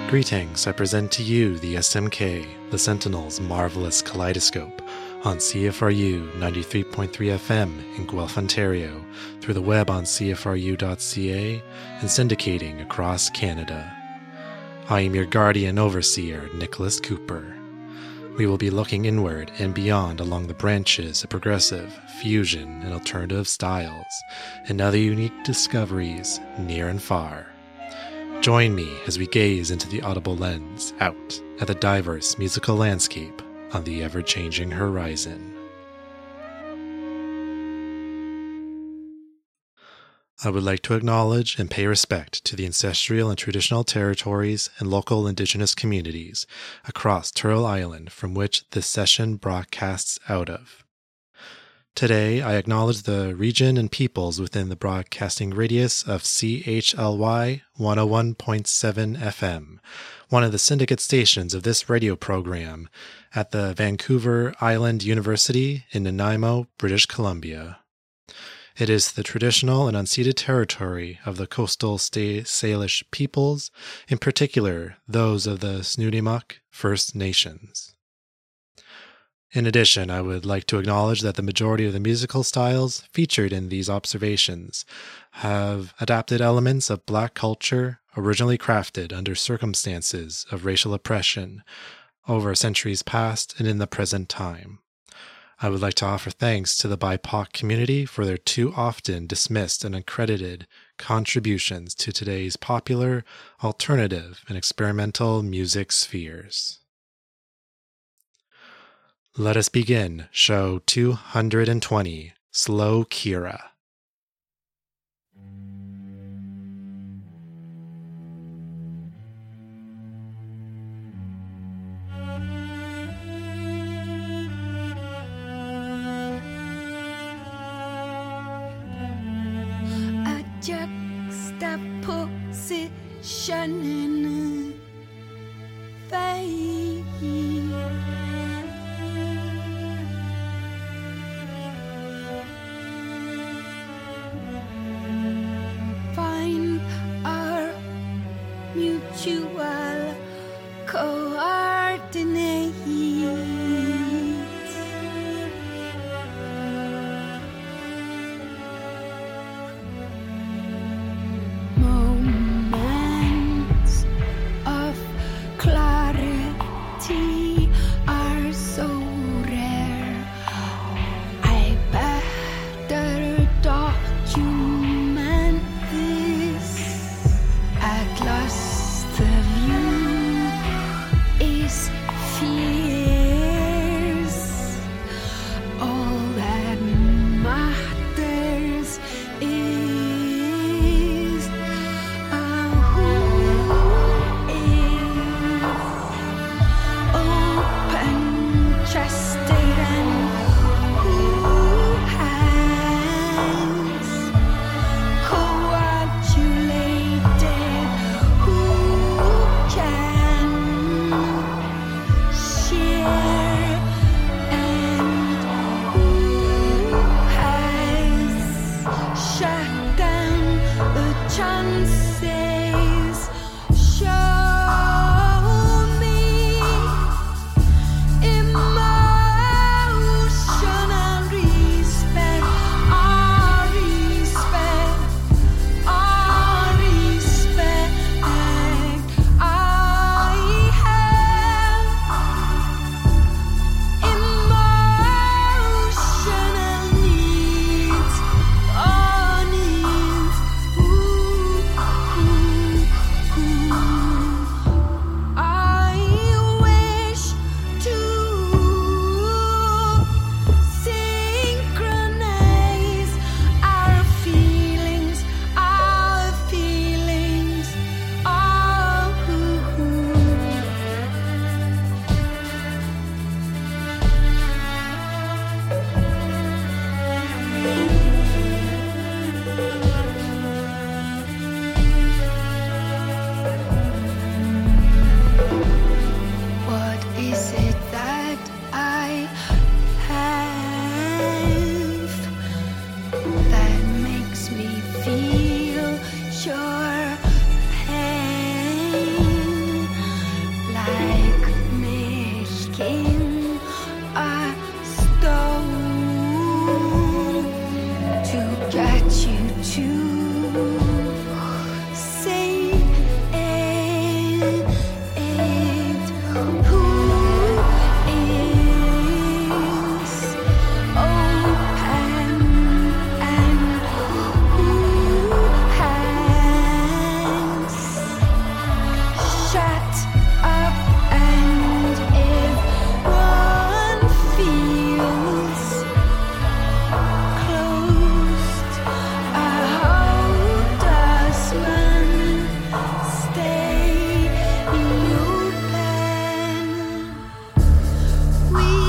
Greetings, I present to you the SMK, the Sentinel's marvelous kaleidoscope, on CFRU 93.3 FM in Guelph, Ontario, through the web on cfru.ca, and syndicating across Canada. I am your guardian overseer, Nicholas Cooper. We will be looking inward and beyond along the branches of progressive, fusion, and alternative styles, and other unique discoveries near and far. Join me as we gaze into the audible lens out at the diverse musical landscape on the ever-changing horizon. I would like to acknowledge and pay respect to the ancestral and traditional territories and local Indigenous communities across Turtle Island from which this session broadcasts out of. Today, I acknowledge the region and peoples within the broadcasting radius of CHLY 101.7 FM, one of the syndicate stations of this radio program at the Vancouver Island University in Nanaimo, British Columbia. It is the traditional and unceded territory of the coastal Salish peoples, in particular those of the Snuneymuxw First Nations. In addition, I would like to acknowledge that the majority of the musical styles featured in these observations have adapted elements of Black culture originally crafted under circumstances of racial oppression over centuries past and in the present time. I would like to offer thanks to the BIPOC community for their too often dismissed and uncredited contributions to today's popular, alternative, and experimental music spheres. Let us begin show 220, Slow Kira. A juxtaposition in faith. Find our mutual coordinates. Moments of clarity are so rare. I better document this. At last the view is fierce. All that matters is who is open-chested and who has coagulated, who can share, and who has shut down the chances. Show me emotional respect, our respect, our respect. I have emotional needs, all needs. Ooh, ooh. got you to say it. Who is open and who has shut up, and if one feels closed, how does one stay open? We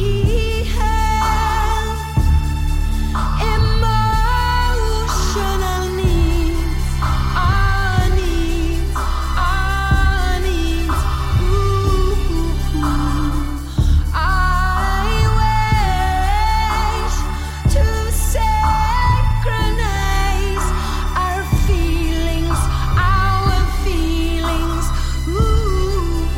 have emotional needs, our needs, our needs. Ooh, I wish to synchronize our feelings, Ooh,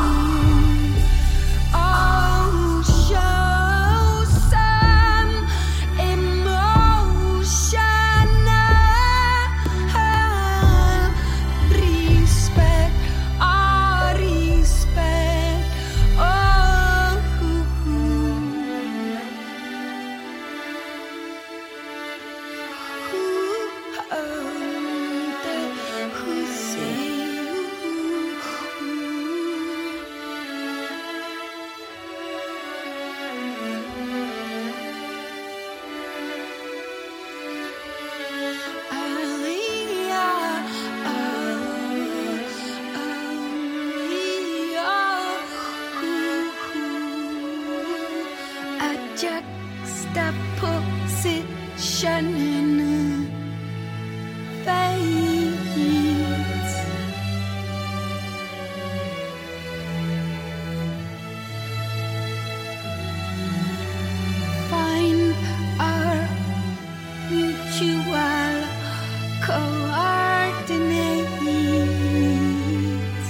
oh, show some emotional respect, respect. Who say a juxtaposition in fades. Find our mutual coordinates.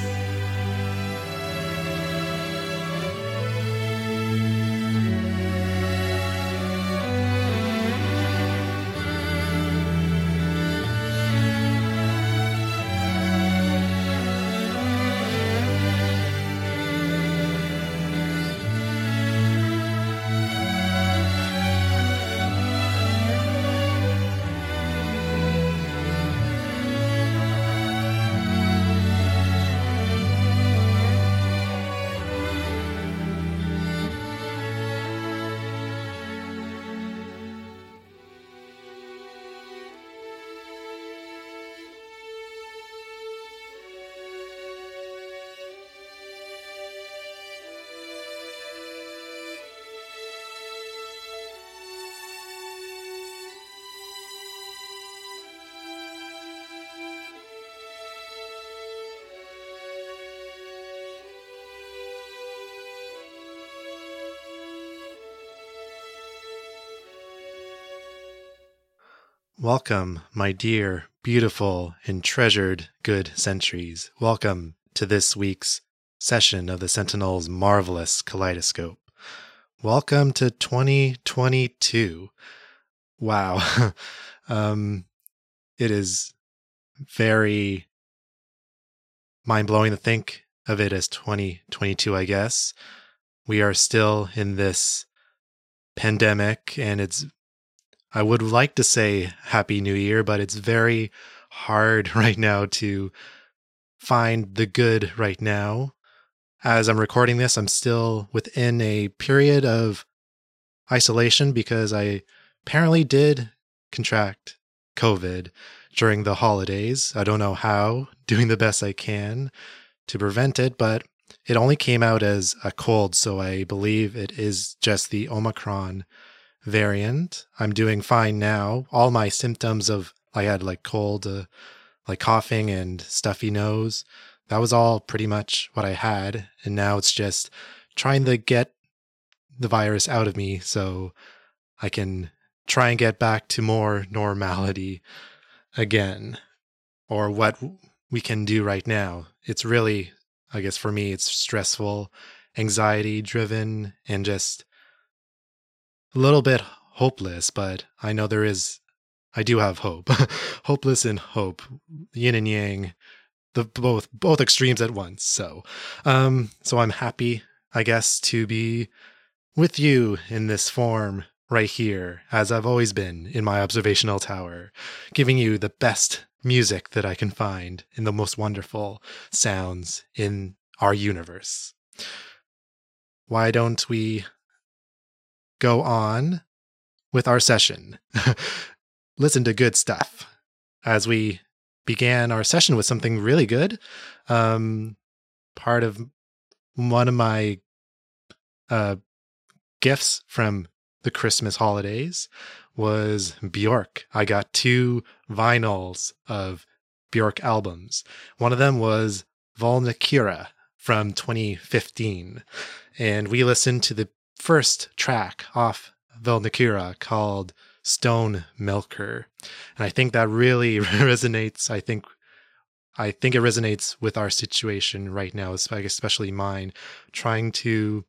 Welcome, my dear, beautiful, and treasured good sentries. Welcome to this week's session of the Sentinel's marvelous kaleidoscope. Welcome to 2022. Wow. It is very mind-blowing to think of it as 2022, I guess. We are still in this pandemic, and I would like to say Happy New Year, but it's very hard right now to find the good right now. As I'm recording this, I'm still within a period of isolation because I apparently did contract COVID during the holidays. I don't know how, doing the best I can to prevent it, but it only came out as a cold, so I believe it is just the Omicron variant. I'm doing fine now. All my symptoms I had like cold, like coughing and stuffy nose. That was all pretty much what I had. And now it's just trying to get the virus out of me so I can try and get back to more normality again, or what we can do right now. It's really, I guess for me, it's stressful, anxiety driven, and just a little bit hopeless, but I know there is I do have hope. Hopeless and hope, yin and yang, both extremes at once. So I'm happy, I guess, to be with you in this form right here, as I've always been in my observational tower, giving you the best music that I can find in the most wonderful sounds in our universe. Why don't we go on with our session? Listen to good stuff. As we began our session with something really good, part of one of my gifts from the Christmas holidays was Björk. I got 2 vinyls of Björk albums. One of them was Valnycura from 2015. And we listened to the first track off Valnycura called Stone Milker. And I think that really resonates. I think it resonates with our situation right now, especially mine, trying to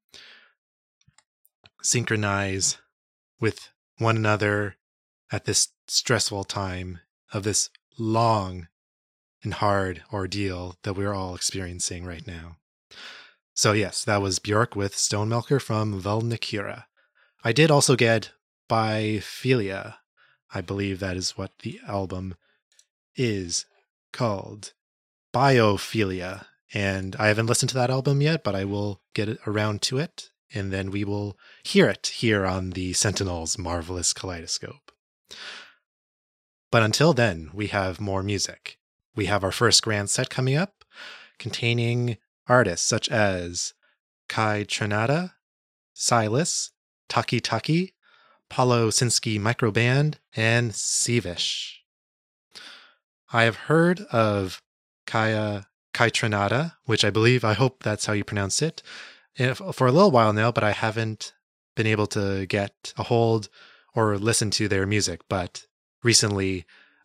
synchronize with one another at this stressful time of this long and hard ordeal that we're all experiencing right now. So yes, that was Björk with Stone Milker from Valnycura. I did also get Biophilia. I believe that is what the album is called. Biophilia. And I haven't listened to that album yet, but I will get around to it. And then we will hear it here on the Sentinel's Marvelous Kaleidoscope. But until then, we have more music. We have our first grand set coming up, containing artists such as Kai Trinata, Silas, Taki Taki, Paulo Sinski Microband, and Sivish. I have heard of Kai Trinata, which I hope that's how you pronounce it, for a little while now, but I haven't been able to get a hold or listen to their music. But recently,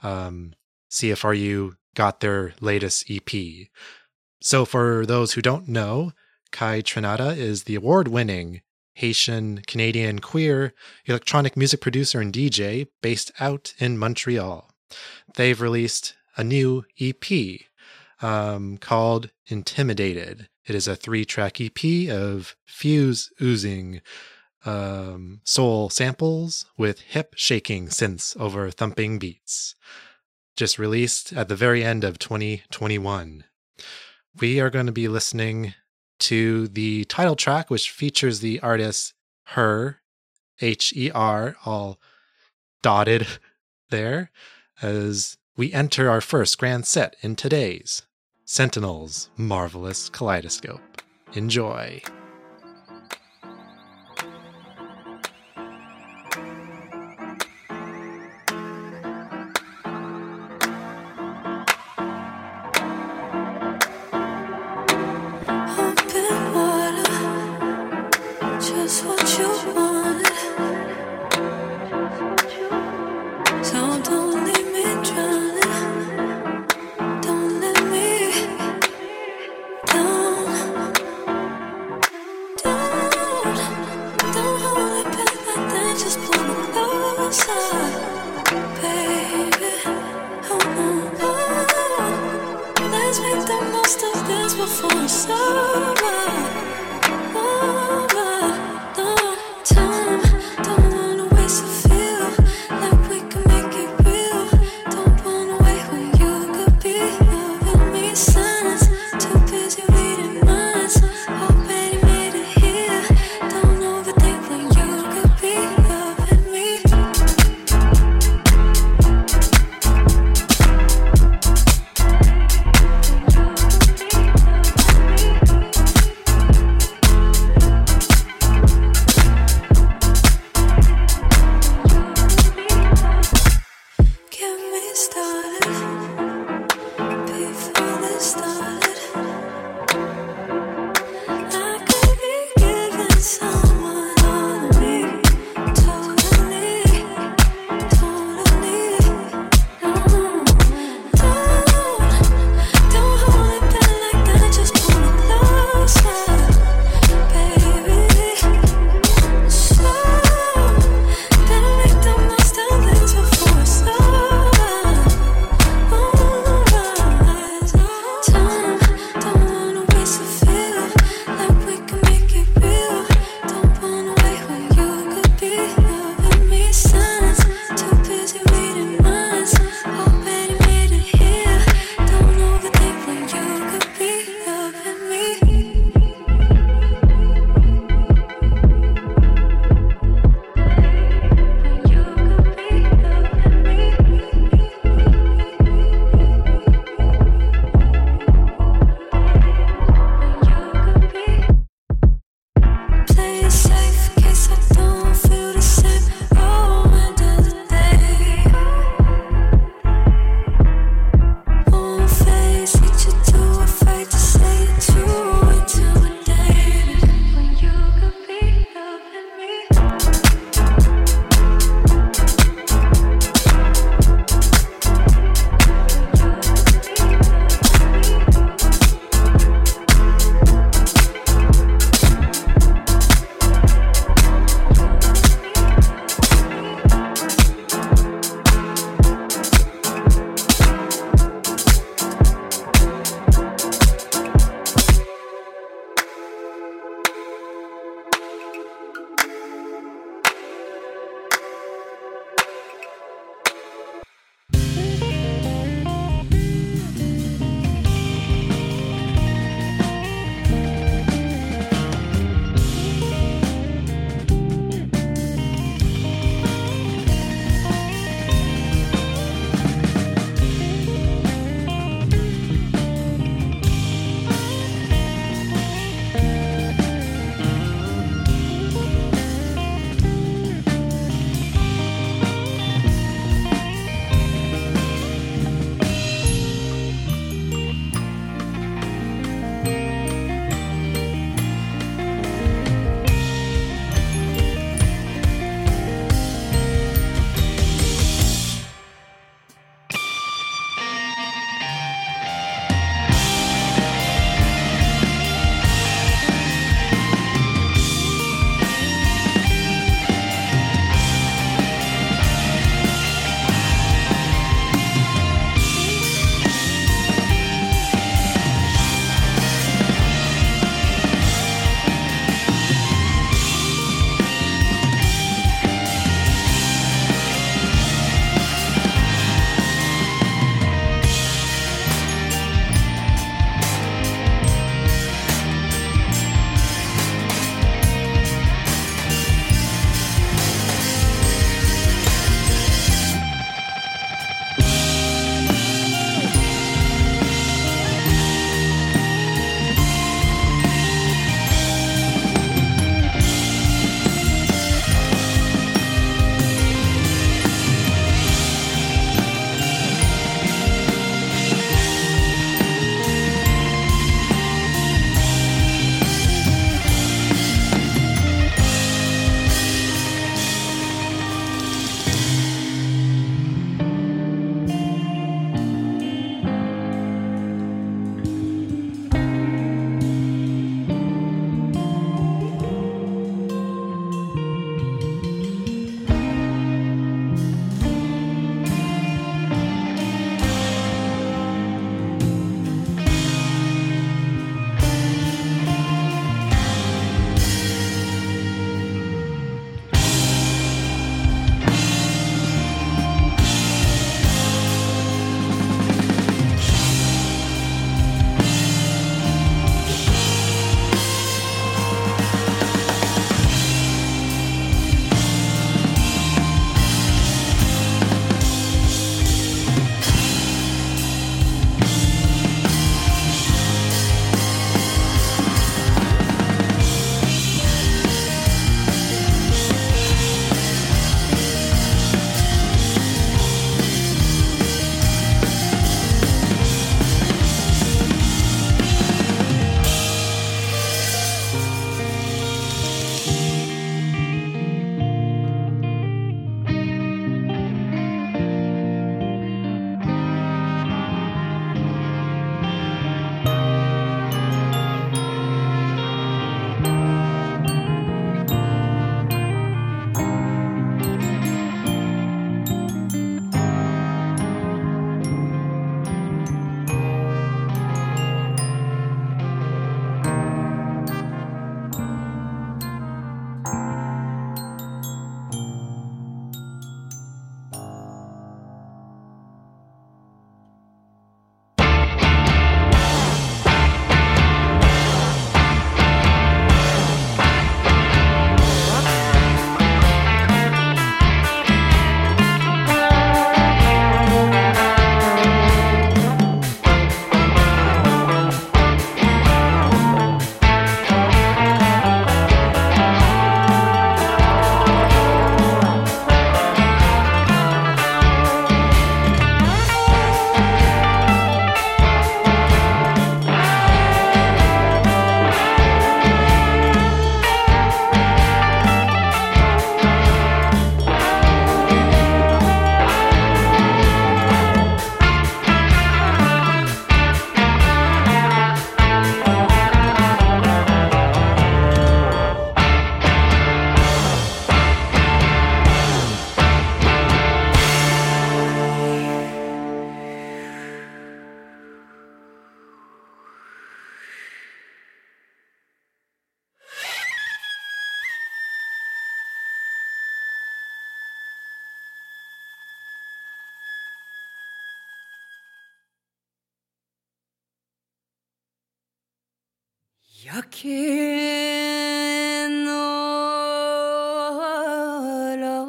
CFRU got their latest EP. So for those who don't know, Kai Trinata is the award-winning Haitian-Canadian queer electronic music producer and DJ based out in Montreal. They've released a new EP called Intimidated. It is a 3-track EP of fuse-oozing soul samples with hip-shaking synths over thumping beats. Just released at the very end of 2021. We are going to be listening to the title track, which features the artist Her, H-E-R, all dotted there, as we enter our first grand set in today's Sentinel's Marvelous Kaleidoscope. Enjoy. Better make the most of this before it's over. 焼け野原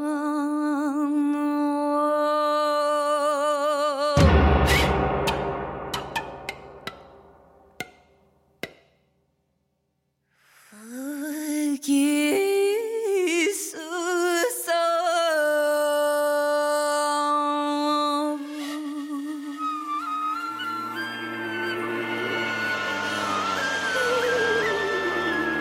の吹きすさぶ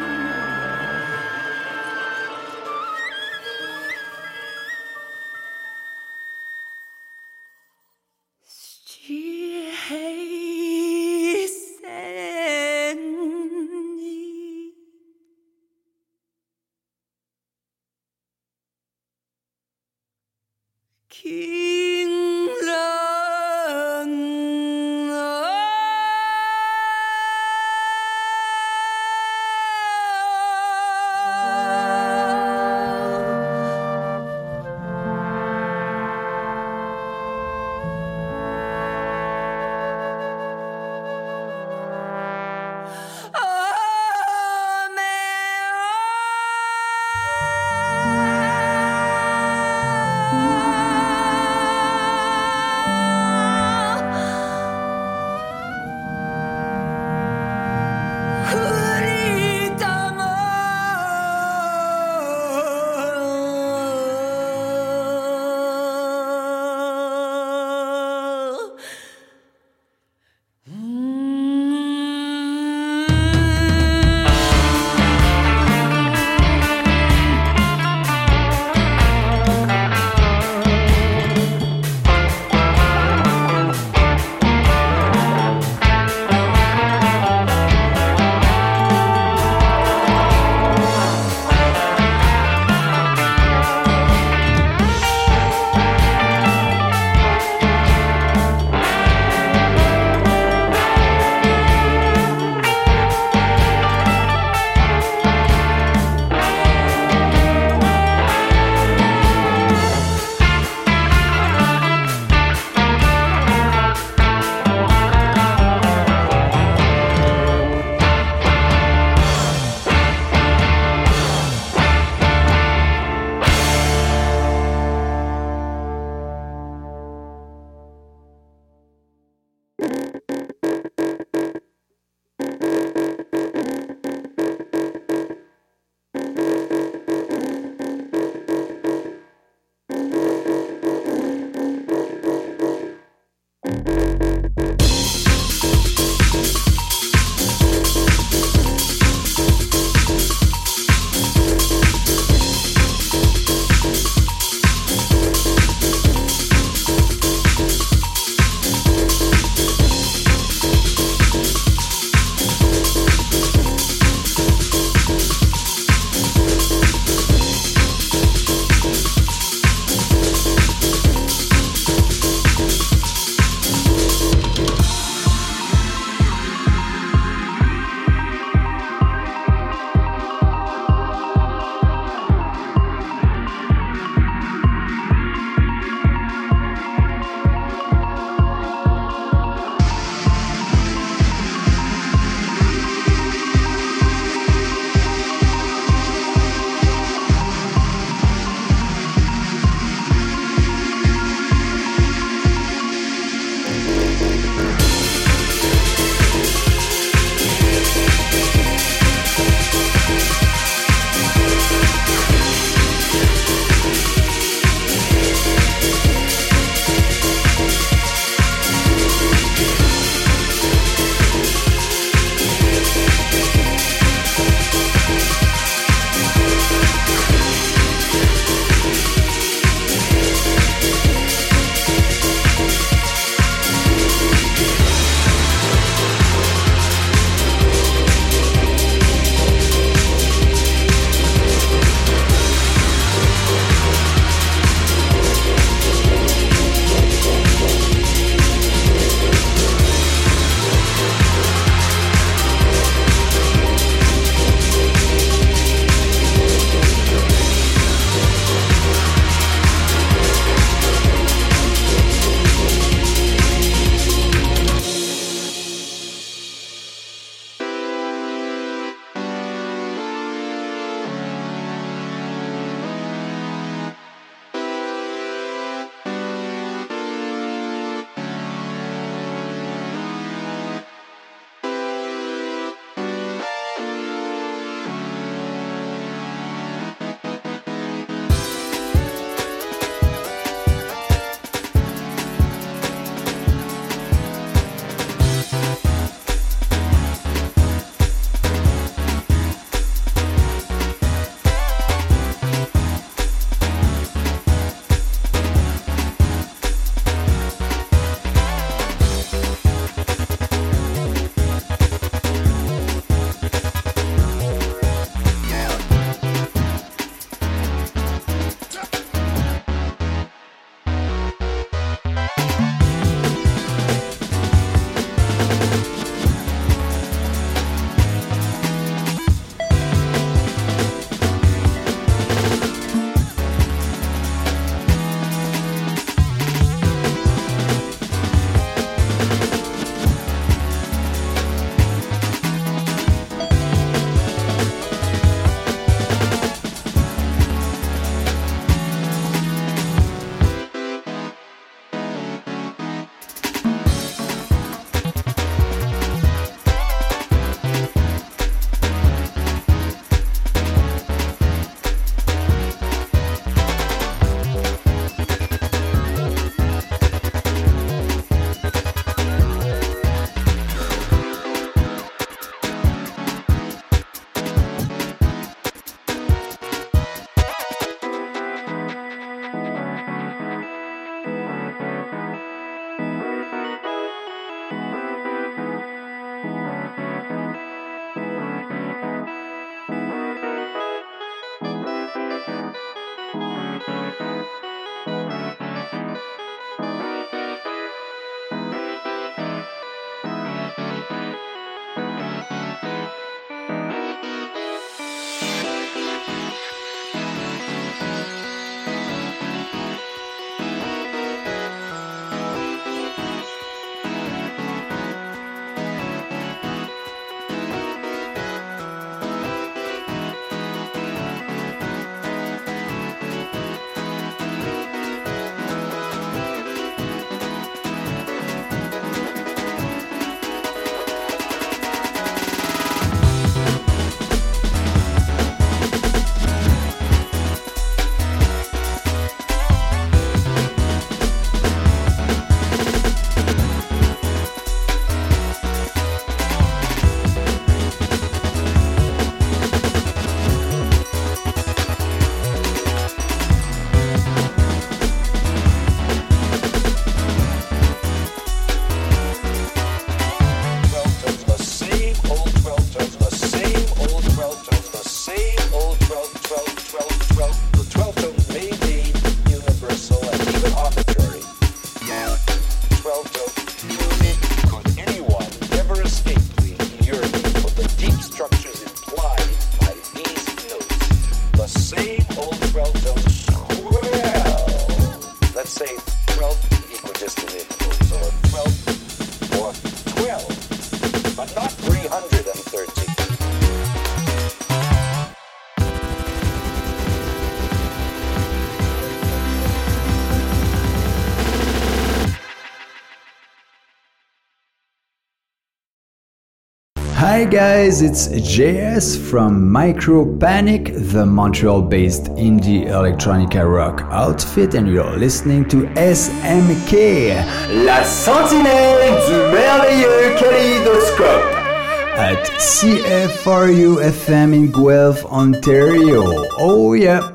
Hi guys, it's JS from Micropanic, the Montreal-based indie electronica rock outfit, and you're listening to SMK, la sentinelle du merveilleux kaléidoscope, at CFRU FM in Guelph, Ontario. Oh yeah.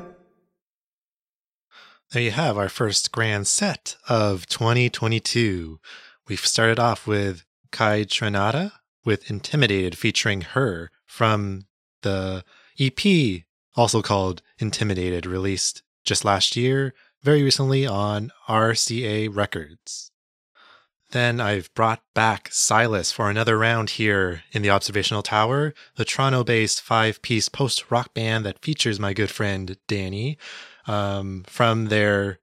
There you have our first grand set of 2022. We've started off with Kai Trinata with Intimidated featuring Her from the EP, also called Intimidated, released just last year, very recently on RCA Records. Then I've brought back Silas for another round here in the Observational Tower, the Toronto-based 5-piece post-rock band that features my good friend Danny, from their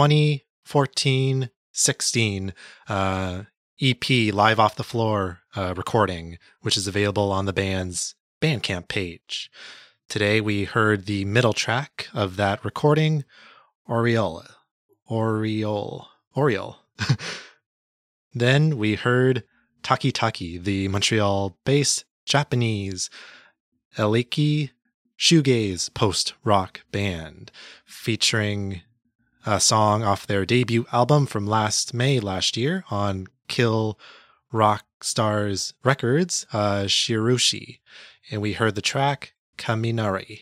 2014-16 EP Live Off the Floor recording, which is available on the band's Bandcamp page. Today we heard the middle track of that recording, Oriole. Then we heard Taki Taki, the Montreal-based Japanese Eliki shoegaze post-rock band, featuring a song off their debut album from May last year on Kill Rock Stars Records, Shirushi. And we heard the track Kaminari.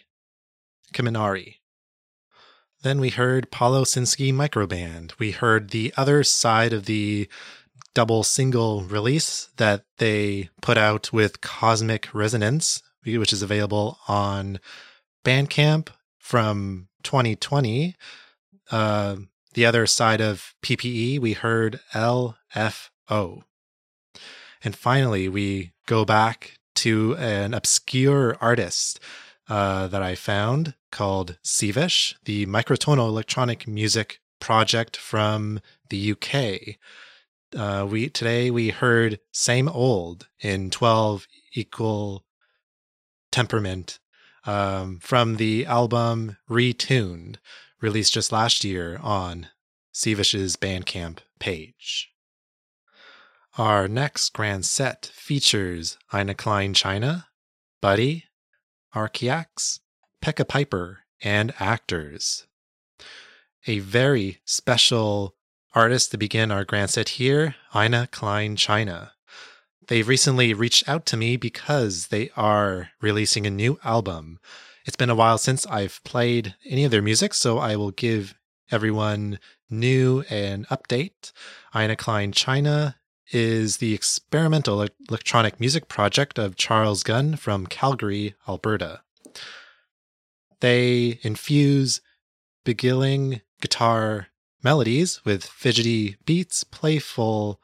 Then we heard Paulo Sinski Microband. We heard the other side of the double single release that they put out with Cosmic Resonance, which is available on Bandcamp from 2020. The other side of PPE, we heard LFO. And finally, we go back to an obscure artist that I found called Sivish, the microtonal electronic music project from the UK. Today we heard Same Old in 12 Equal Temperament from the album Retuned, released just last year on Sivish's Bandcamp page. Our next grand set features Ina Klein China, Buddy, Archiax, Pekka Piper, and Actors. A very special artist to begin our grand set here, Ina Klein China. They've recently reached out to me because they are releasing a new album. It's been a while since I've played any of their music, so I will give everyone new and update. Ina Klein China is the experimental electronic music project of Charles Gunn from Calgary, Alberta. They infuse beguiling guitar melodies with fidgety beats, playfully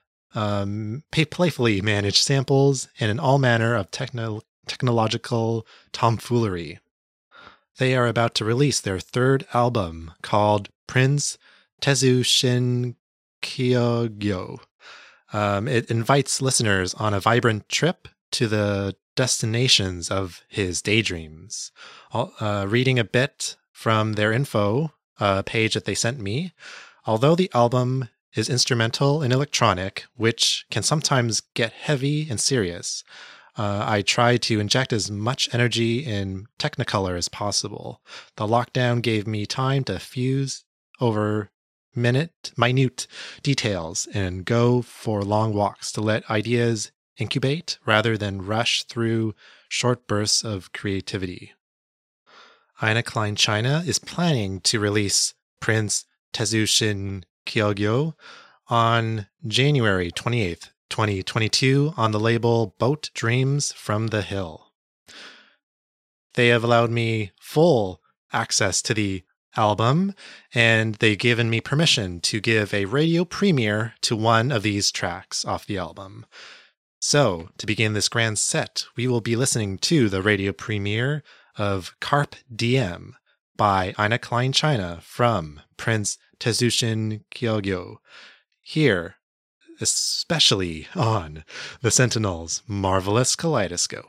managed samples, and in all manner of technological tomfoolery. They are about to release their third album called Prince Tezu Shin Kyogyo. It invites listeners on a vibrant trip to the destinations of his daydreams. Reading a bit from their info page that they sent me, although the album is instrumental and electronic, which can sometimes get heavy and serious, I try to inject as much energy in Technicolor as possible. The lockdown gave me time to fuse over minute details and go for long walks to let ideas incubate rather than rush through short bursts of creativity. Ina Klein China is planning to release Prince Tezu Shin Kyogyo on January 28th, 2022 on the label Boat Dreams from the Hill. They have allowed me full access to the album, and they've given me permission to give a radio premiere to one of these tracks off the album. So, to begin this grand set, we will be listening to the radio premiere of Carpe Diem by Ina Klein China from Prince Tezu Shin Kyogyo, here, especially on the Sentinel's Marvelous Kaleidoscope.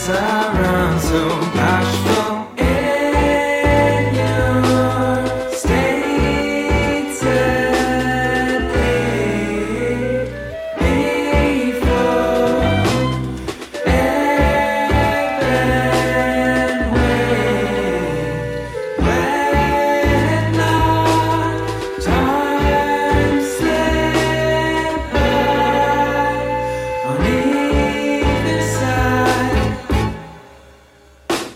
around so bashful in your state today before heaven wait. Let not time slip by on either side.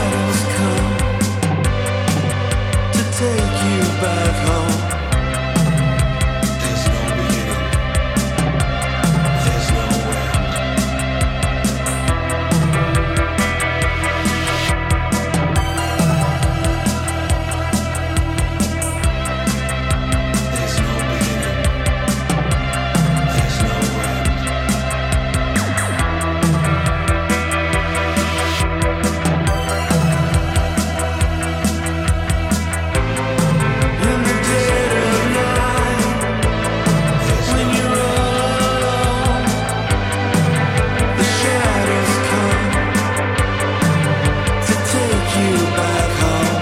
shadows come to take you back home. There's no beginning, there's no end. There's no beginning, there's no end. In the dead of night, when you're all alone, the shadows come to take you back home.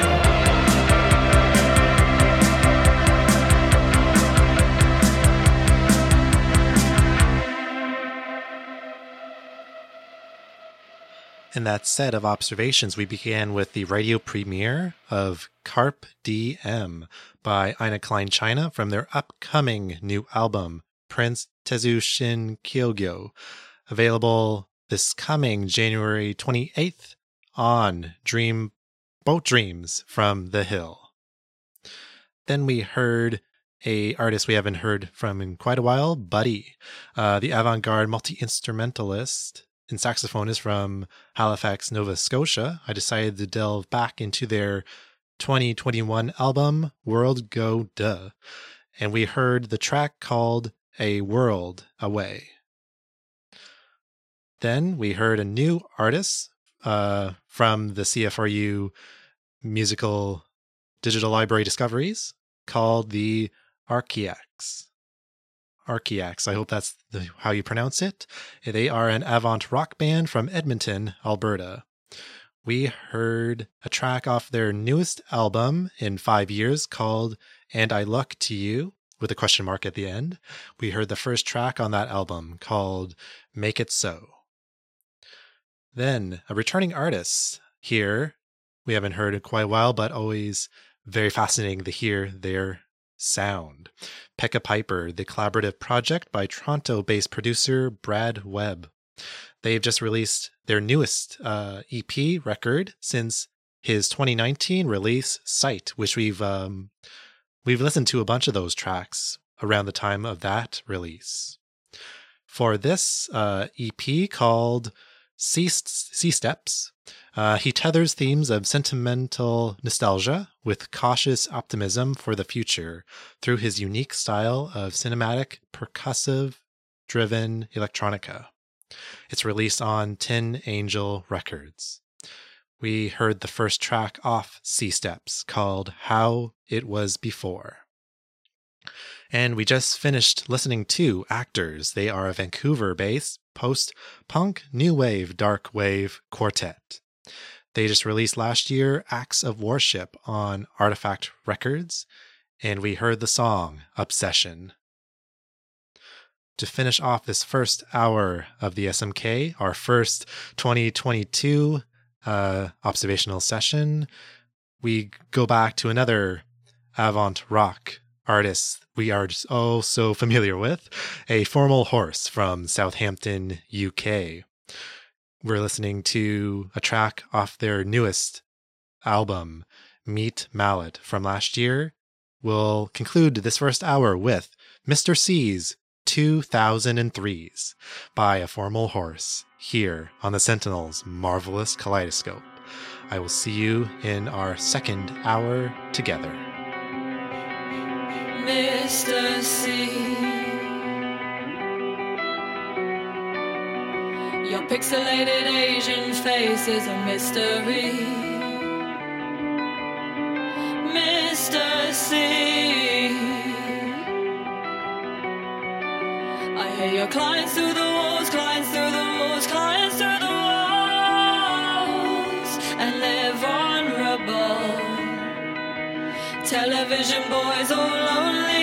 In that set of observations, we began with the radio premiere of Carpe Diem by Ina Klein China from their upcoming new album, Prince Tezu Shin Kyogyo, available this coming January 28th on Boat Dreams from the Hill. Then we heard a artist we haven't heard from in quite a while, Buddy, the avant-garde multi-instrumentalist and saxophonist from Halifax, Nova Scotia. I decided to delve back into their 2021 album, World Go Duh, and we heard the track called A World Away. Then we heard a new artist from the CFRU Musical Digital Library Discoveries called the Archiacs. Archiacs, I hope that's how you pronounce it. They are an avant rock band from Edmonton, Alberta. We heard a track off their newest album in 5 years called And I Look to You, with a question mark at the end. We heard the first track on that album called Make It So. Then a returning artist here, we haven't heard in quite a while, but always very fascinating to hear their sound. Pekka Piper, the collaborative project by Toronto-based producer Brad Webb. They've just released their newest EP record since his 2019 release, Sight, which we've listened to a bunch of those tracks around the time of that release. For this EP called Sea Steps, he tethers themes of sentimental nostalgia with cautious optimism for the future through his unique style of cinematic, percussive-driven electronica. It's released on Tin Angel Records. We heard the first track off Sea Steps called How It Was Before. And we just finished listening to Actors. They are a Vancouver-based post-punk, new wave, dark wave quartet. They just released last year Acts of Worship on Artifact Records, and we heard the song Obsession. To finish off this first hour of the SMK, our first 2022 observational session, we go back to another avant rock artist we are just so familiar with, a Formal Horse from Southampton, UK. We're listening to a track off their newest album, Meet Mallet, from last year. We'll conclude this first hour with Mr. C's 2003s by A Formal Horse here on the Sentinel's Marvelous Kaleidoscope. I will see you in our second hour together. Mr. C, your pixelated Asian face is a mystery. Mr. C, I hear your clients through the walls, clients through the walls, clients through the walls, and they're vulnerable. Television boys all lonely.